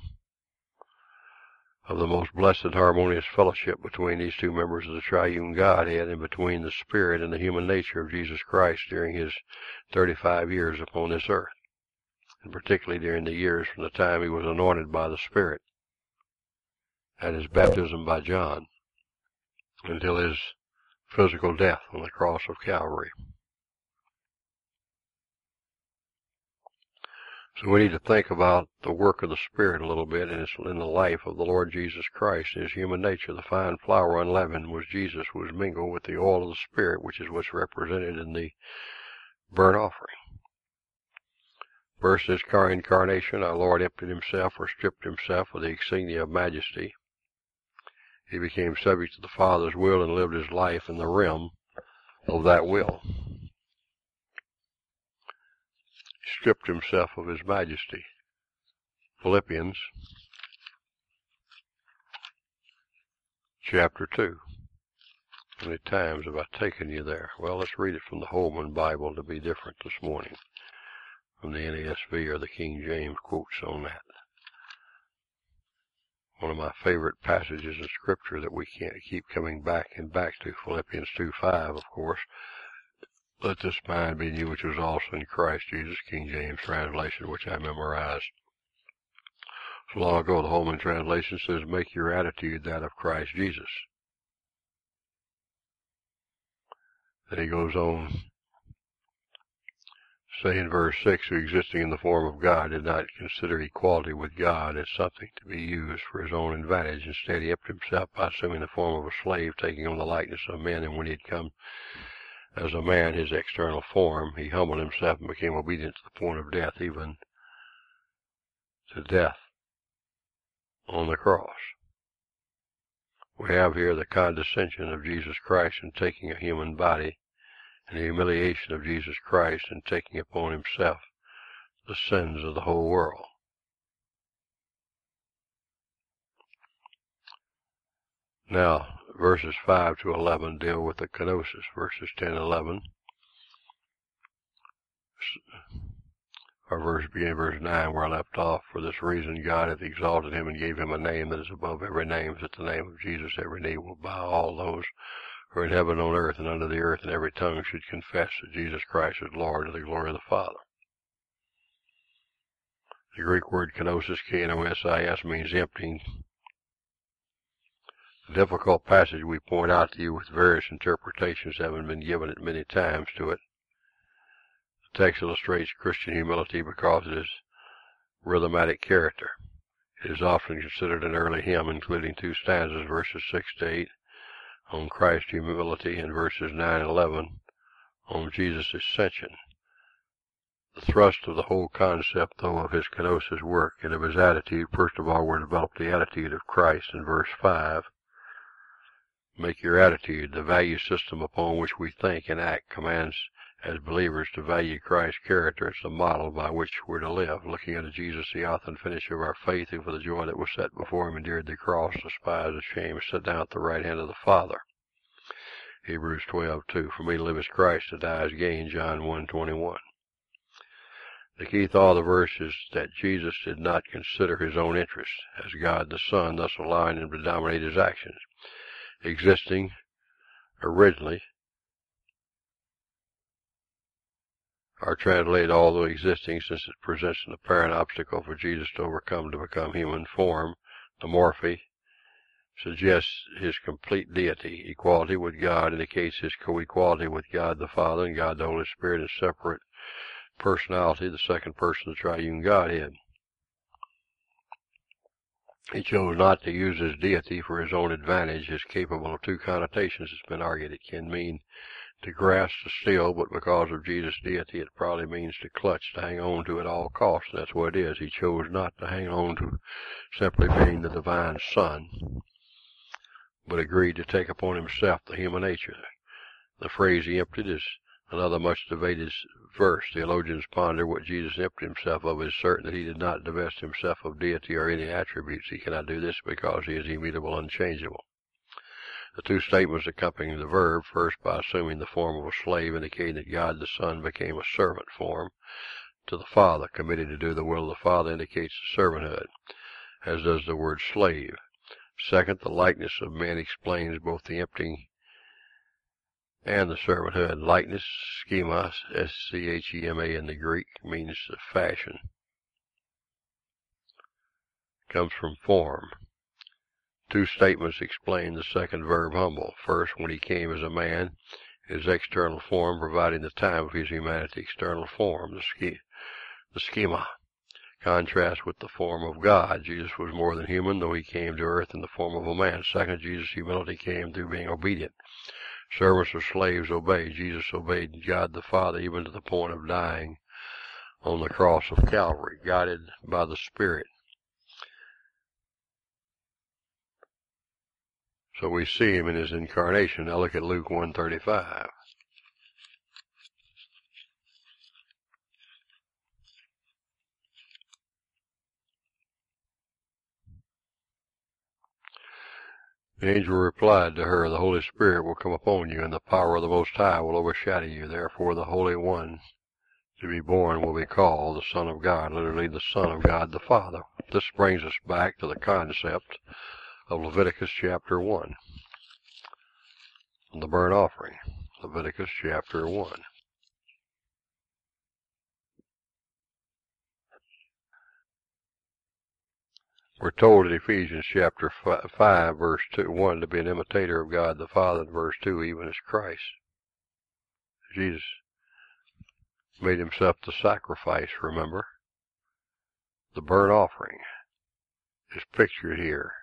Speaker 1: of the most blessed and harmonious fellowship between these two members of the triune Godhead, and between the Spirit and the human nature of Jesus Christ during his thirty-five years upon this earth, and particularly during the years from the time he was anointed by the Spirit at his baptism by John until his physical death on the cross of Calvary. So we need to think about the work of the Spirit a little bit in, in the life of the Lord Jesus Christ, his human nature. The fine flour unleavened was Jesus, was mingled with the oil of the Spirit, which is what's represented in the burnt offering. First, his incarnation, our Lord emptied himself or stripped himself of the insignia of majesty. He became subject to the Father's will and lived his life in the realm of that will. He stripped himself of his majesty. Philippians chapter two. How many times have I taken you there? Well, let's read it from the Holman Bible to be different this morning, from the N A S B or the King James quotes on that. One of my favorite passages in Scripture that we can't keep coming back and back to, Philippians two five, of course. Let this mind be in you, which was also in Christ Jesus, King James translation, which I memorized so long ago. The Holman translation says, make your attitude that of Christ Jesus. Then he goes on, say in verse six, who existing in the form of God did not consider equality with God as something to be used for his own advantage. Instead, he emptied himself by assuming the form of a slave, taking on the likeness of men, and when he had come as a man, his external form, he humbled himself and became obedient to the point of death, even to death on the cross. We have here the condescension of Jesus Christ in taking a human body, and the humiliation of Jesus Christ in taking upon himself the sins of the whole world. Now, verses five to eleven deal with the kenosis. Verses ten and eleven, our verse beginning verse nine, where I left off. For this reason God hath exalted him and gave him a name that is above every name, that the name of Jesus every knee will bow, all those who are in heaven, on earth, and under the earth, and every tongue should confess that Jesus Christ is Lord, to the glory of the Father. The Greek word kenosis, K N O S I S, means emptying. The difficult passage we point out to you with various interpretations having been given it many times to it. The text illustrates Christian humility because it is rhythmatic character. It is often considered an early hymn, including two stanzas, verses six to eight, on Christ's humility, and verses nine and eleven on Jesus' ascension. The thrust of the whole concept, though, of his kenosis work and of his attitude, first of all, we develop the attitude of Christ in verse five. Make your attitude, the value system upon which we think and act, commands as believers to value Christ's character as the model by which we're to live, looking unto Jesus, the author and finisher of our faith, who for the joy that was set before him endured the cross, despised the shame, and sat down at the right hand of the Father. Hebrews twelve two. For me to live is Christ, to die is gain. John one twenty-one. The key thought of the verse is that Jesus did not consider his own interests as God the Son, thus allowing him to dominate his actions. Existing originally, are translated although existing, since it presents an apparent obstacle for Jesus to overcome to become human form. The morphe suggests his complete deity. Equality with God indicates his co-equality with God the Father and God the Holy Spirit in separate personality, the second person of the triune Godhead. He chose not to use his deity for his own advantage. Is capable of two connotations, it's been argued. It can mean to grasp, to steal, but because of Jesus' deity, it probably means to clutch, to hang on to at all costs. And that's what it is. He chose not to hang on to simply being the divine Son, but agreed to take upon himself the human nature. The phrase he emptied is another much debated verse. Theologians ponder what Jesus emptied himself of. It is certain that he did not divest himself of deity or any attributes. He cannot do this because he is immutable, unchangeable. The two statements accompanying the verb, first by assuming the form of a slave, indicating that God the Son became a servant form to the Father, committed to do the will of the Father, indicates servanthood, as does the word slave. Second, the likeness of men explains both the emptying and the servanthood. Likeness, schema, S C H E M A in the Greek, means fashion. Comes from form. Two statements explain the second verb, humble. First, when he came as a man, his external form, providing the time of his humanity, external form, the, sch the schema. Contrast with the form of God. Jesus was more than human, though he came to earth in the form of a man. Second, Jesus' humility came through being obedient. Servants or slaves obey. Jesus obeyed God the Father even to the point of dying on the cross of Calvary, guided by the Spirit. So we see him in his incarnation. Now look at Luke one thirty-five. The angel replied to her, "The Holy Spirit will come upon you, and the power of the Most High will overshadow you. Therefore the Holy One to be born will be called the Son of God," literally the Son of God the Father. This brings us back to the concept of Leviticus chapter one, the burnt offering. Leviticus chapter one. We're told in Ephesians chapter five, verse two, one, to be an imitator of God the Father, and verse two, even as Christ. Jesus made himself the sacrifice, remember? The burnt offering is pictured here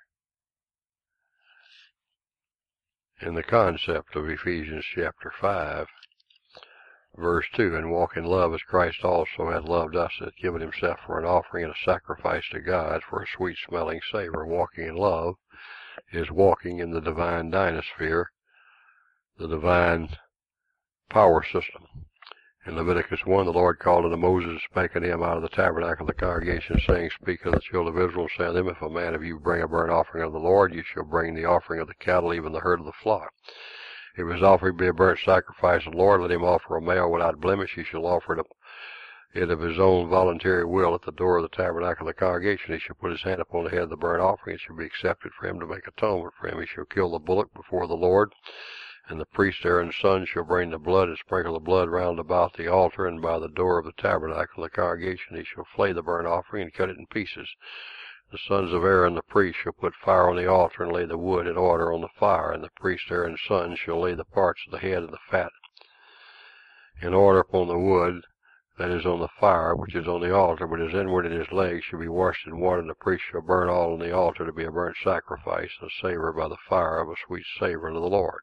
Speaker 1: in the concept of Ephesians chapter five, verse two, "And walk in love as Christ also hath loved us, and hath given himself for an offering and a sacrifice to God for a sweet-smelling savor." Walking in love is walking in the divine dynasphere, the divine power system. In Leviticus one, the Lord called unto Moses, spake unto him out of the tabernacle of the congregation, saying, "Speak unto the children of Israel, say unto them, If a man of you bring a burnt offering of the Lord, you shall bring the offering of the cattle, even the herd of the flock. If his offering be a burnt sacrifice of the Lord, let him offer a male without blemish. He shall offer it, it of his own voluntary will at the door of the tabernacle of the congregation. He shall put his hand upon the head of the burnt offering. It shall be accepted for him to make atonement for him. He shall kill the bullock before the Lord. And the priest Aaron's son shall bring the blood and sprinkle the blood round about the altar, and by the door of the tabernacle of the congregation he shall flay the burnt offering and cut it in pieces. The sons of Aaron the priest shall put fire on the altar and lay the wood in order on the fire, and the priest Aaron's son shall lay the parts of the head and the fat in order upon the wood that is on the fire, which is on the altar, but his inward and his legs shall be washed in water, and the priest shall burn all on the altar to be a burnt sacrifice, a savor by the fire of a sweet savor unto the Lord.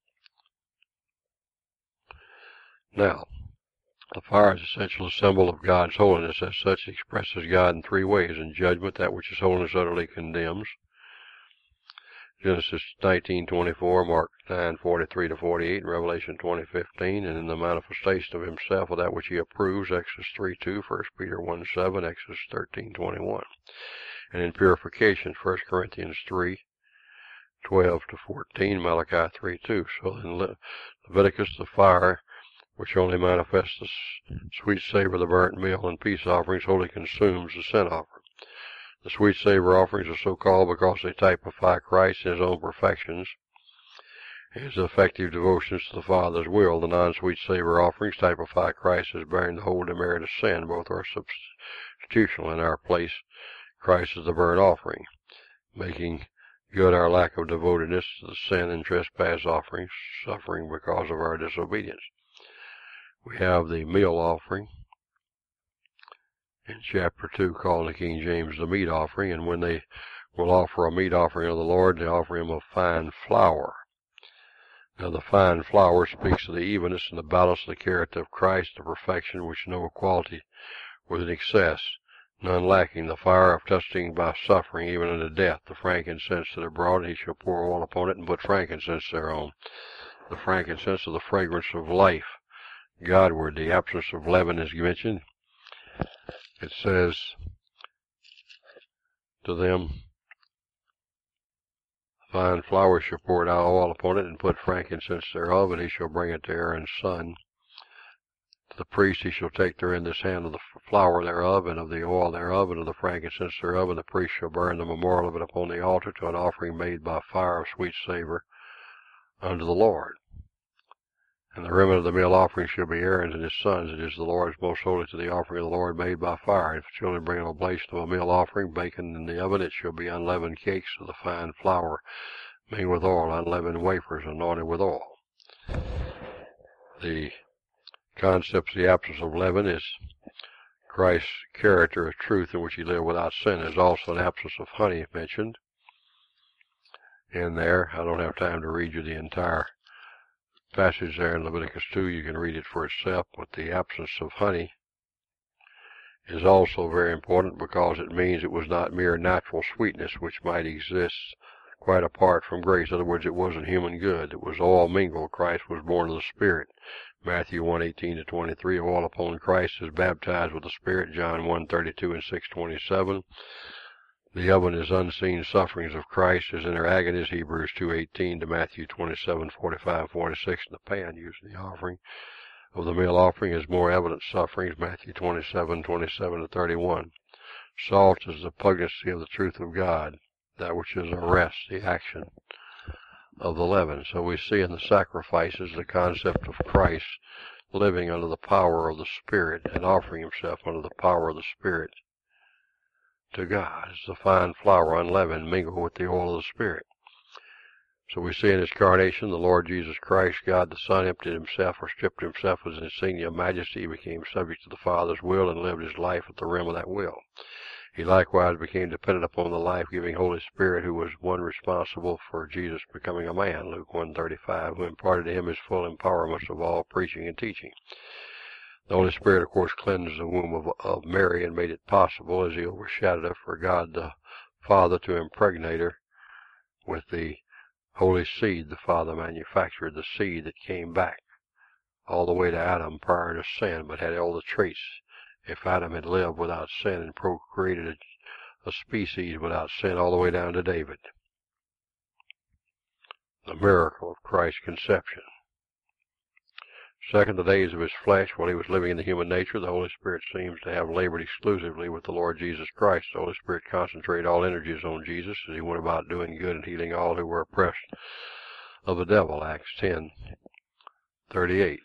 Speaker 1: Now, the fire is an essential symbol of God's holiness. As such, it expresses God in three ways. In judgment, that which is holiness utterly condemns. Genesis nineteen twenty-four, Mark nine forty-three to forty-eight, and Revelation twenty fifteen. And in the manifestation of himself of that which he approves, Exodus three two, First Peter one seven, Exodus thirteen twenty-one. And in purification, First Corinthians three twelve to fourteen, Malachi three two. So in Le Leviticus, the fire, which only manifests the sweet savor of the burnt meal and peace offerings, wholly consumes the sin offering. The sweet savor offerings are so called because they typify Christ in his own perfections, his effective devotions to the Father's will. The non-sweet savor offerings typify Christ as bearing the whole demerit of sin. Both are substitutional. In our place, Christ is the burnt offering, making good our lack of devotedness to the sin and trespass offerings, suffering because of our disobedience. We have the meal offering in chapter two, called in King James the meat offering, and when they will offer a meat offering of the Lord, they offer him of fine flour. Now the fine flour speaks of the evenness and the balance of the character of Christ, the perfection which no equality with an excess, none lacking, the fire of testing by suffering, even unto death. The frankincense that are brought, he shall pour oil upon it and put frankincense thereon. The frankincense of the fragrance of life Godward. The absence of leaven is mentioned. It says to them, fine flour shall pour out oil upon it, and put frankincense thereof, and he shall bring it to Aaron's son. To the priest he shall take therein this hand of the flour thereof, and of the oil thereof, and of the frankincense thereof, and the priest shall burn the memorial of it upon the altar to an offering made by fire of sweet savor unto the Lord. And the remnant of the meal offering shall be Aaron's and his sons. It is the Lord's most holy to the offering of the Lord made by fire. If the children bring an oblation of a meal offering, baken in the oven, it shall be unleavened cakes of the fine flour, mingled with oil, unleavened wafers, anointed with oil. The concept of the absence of leaven is Christ's character of truth in which he lived without sin. There's also an absence of honey mentioned in there. I don't have time to read you the entire passage there in Leviticus two. You can read it for itself, but the absence of honey is also very important because it means it was not mere natural sweetness which might exist quite apart from grace. In other words, it wasn't human good. It was all mingled. Christ was born of the Spirit. Matthew one eighteen to twenty-three, all upon Christ is baptized with the Spirit. John one thirty-two and six twenty-seven. The oven is unseen sufferings of Christ, his inner agonies, Hebrews two eighteen to Matthew twenty-seven forty-five forty-six. In the pan used in the offering of the meal offering is more evident sufferings, Matthew twenty-seven twenty-seven to thirty-one. Salt is the pugnancy of the truth of God, that which is arrest, the action of the leaven. So we see in the sacrifices the concept of Christ living under the power of the Spirit and offering himself under the power of the Spirit to God. It's the fine flour unleavened mingled with the oil of the Spirit. So we see in his incarnation, the Lord Jesus Christ, God the Son, emptied himself or stripped himself of his insignia of majesty. He became subject to the Father's will and lived his life at the rim of that will. He likewise became dependent upon the life-giving Holy Spirit, who was one responsible for Jesus becoming a man, Luke one thirty-five, who imparted to him his full empowerment of all preaching and teaching. The Holy Spirit, of course, cleansed the womb of, of Mary and made it possible, as he overshadowed her, for God the Father to impregnate her with the holy seed the Father manufactured, the seed that came back all the way to Adam prior to sin, but had all the traits. If Adam had lived without sin and procreated a, a species without sin all the way down to David. The miracle of Christ's conception. Second, the days of his flesh, while he was living in the human nature, the Holy Spirit seems to have labored exclusively with the Lord Jesus Christ. The Holy Spirit concentrated all energies on Jesus as he went about doing good and healing all who were oppressed of the devil, Acts ten thirty-eight.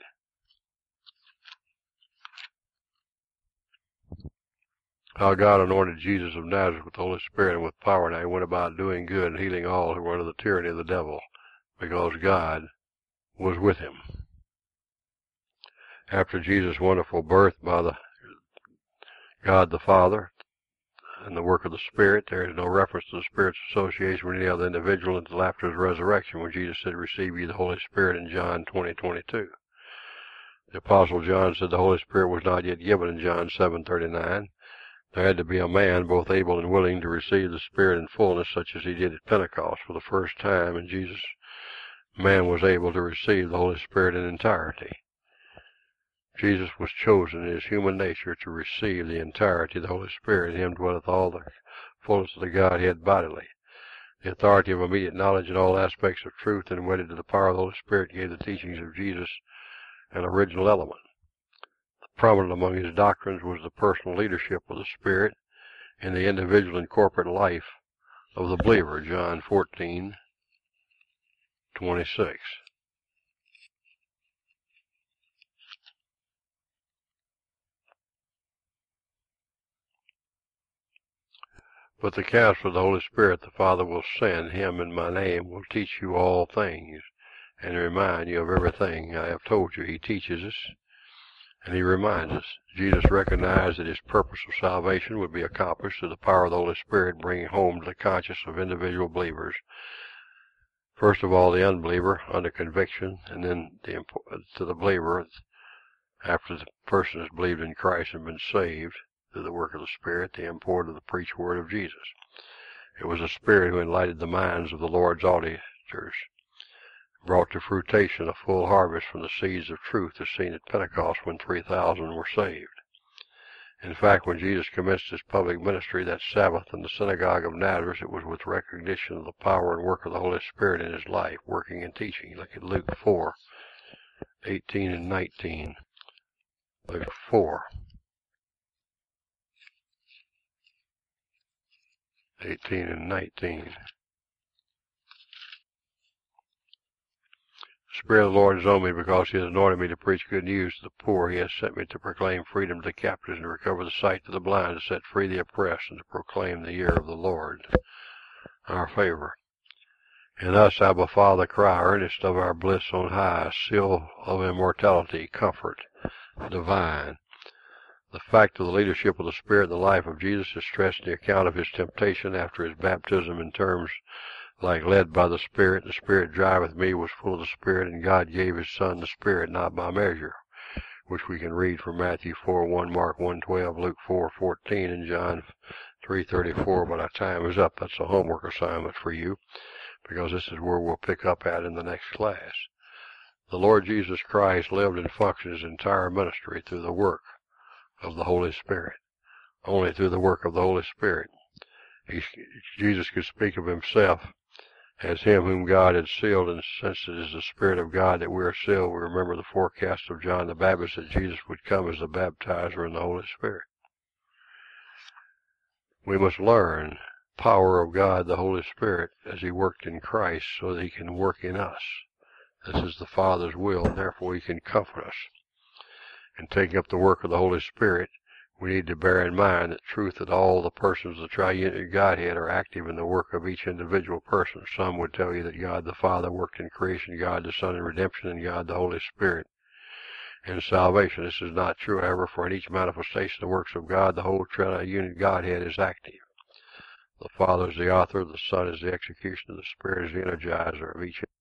Speaker 1: How God anointed Jesus of Nazareth with the Holy Spirit and with power, and he went about doing good and healing all who were under the tyranny of the devil, because God was with him. After Jesus' wonderful birth by the God the Father and the work of the Spirit, there is no reference to the Spirit's association with any other individual until after his resurrection, when Jesus said, "Receive ye the Holy Spirit," in John twenty twenty-two. The Apostle John said the Holy Spirit was not yet given in John seven thirty-nine. There had to be a man both able and willing to receive the Spirit in fullness, such as he did at Pentecost for the first time, and Jesus, man, was able to receive the Holy Spirit in entirety. Jesus was chosen in his human nature to receive the entirety of the Holy Spirit. In him dwelleth all the fullness of the Godhead bodily. The authority of immediate knowledge in all aspects of truth, and wedded to the power of the Holy Spirit, gave the teachings of Jesus an original element. Prominent among his doctrines was the personal leadership of the Spirit in the individual and corporate life of the believer, John fourteen twenty-six. But the Counselor of the Holy Spirit the Father will send, him in my name, will teach you all things, and remind you of everything I have told you. He teaches us, and he reminds us. Jesus recognized that his purpose of salvation would be accomplished through the power of the Holy Spirit, bringing home to the conscience of individual believers, first of all the unbeliever under conviction, and then the, to the believer after the person has believed in Christ and been saved through the work of the Spirit, the import of the preached word of Jesus. It was the Spirit who enlightened the minds of the Lord's auditors, brought to fruition a full harvest from the seeds of truth as seen at Pentecost when three thousand were saved. In fact, when Jesus commenced his public ministry that Sabbath in the synagogue of Nazareth, it was with recognition of the power and work of the Holy Spirit in his life, working and teaching. Look at Luke four, eighteen and nineteen. Luke four, eighteen and nineteen. The Spirit of the Lord is on me, because he has anointed me to preach good news to the poor. He has sent me to proclaim freedom to the captives, and to recover the sight to the blind, to set free the oppressed, and to proclaim the year of the Lord, our favor. In us, Abba Father, cry, earnest of our bliss on high, seal of immortality, comfort divine. The fact of the leadership of the Spirit in the life of Jesus is stressed in the account of his temptation after his baptism in terms like led by the Spirit. The Spirit driveth me was full of the Spirit, and God gave his Son the Spirit, not by measure, which we can read from Matthew four one, Mark one twelve, Luke four fourteen, and John three thirty-four. But our time is up. That's a homework assignment for you, because this is where we'll pick up at in the next class. The Lord Jesus Christ lived and functioned his entire ministry through the work of the Holy Spirit. Only through the work of the Holy Spirit. He, Jesus could speak of himself as him whom God had sealed, and since it is the Spirit of God that we are sealed, we remember the forecast of John the Baptist that Jesus would come as the baptizer in the Holy Spirit. We must learn the power of God, the Holy Spirit, as he worked in Christ, so that he can work in us. This is the Father's will, and therefore he can comfort us. In taking up the work of the Holy Spirit, we need to bear in mind the truth that all the persons of the triune Godhead are active in the work of each individual person. Some would tell you that God the Father worked in creation, God the Son in redemption, and God the Holy Spirit in salvation. This is not true, however, for in each manifestation of the works of God, the whole triune Godhead is active. The Father is the author, the Son is the executioner, the Spirit is the energizer of each